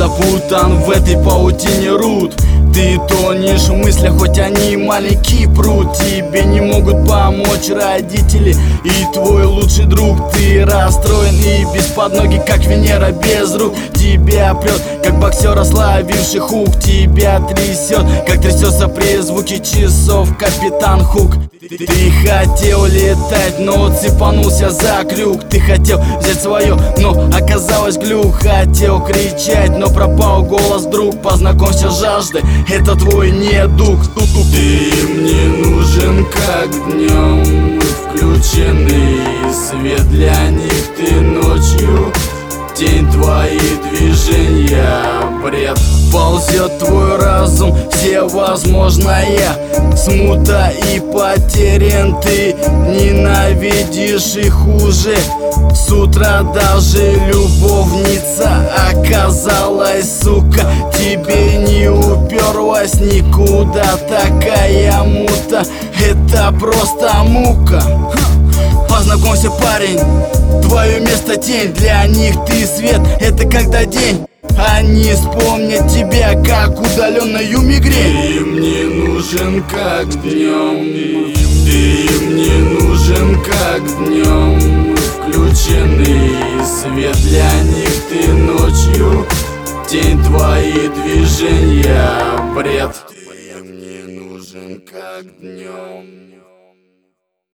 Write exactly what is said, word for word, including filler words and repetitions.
запутан в этой паутине рут. Ты тонешь в мыслях, хоть они маленький пруд. Тебе не могут помочь родители и твой лучший друг. Ты расстроен и без подноги, как Венера без рук. Тебя прет, как боксера, словивший хук. Тебя трясет, как трясется при звуке часов капитан Хук. Ты хотел летать, но цепанулся за крюк. Ты хотел взять свое, но оказалось глюк. Хотел кричать, но пропал голос вдруг. Познакомься с жаждой, это твой недуг. Ты мне нужен как днем включенный свет, для них ты ночью. Тень, твои движения, бред. Ползет твой разум, всевозможная смута и потерян. Ты ненавидишь их уже. С утра даже любовница оказалась, сука. Тебе не уперлась никуда такая мута. Это просто мука. Познакомься, парень, твое место тень. Для них ты свет, это когда день. Они вспомнят тебя, как удаленную мигрень. Ты мне нужен как днем. Ты мне нужен как днем включенный свет, для них ты ночью. Тень, твои движения, бред. Ты мне нужен как днем.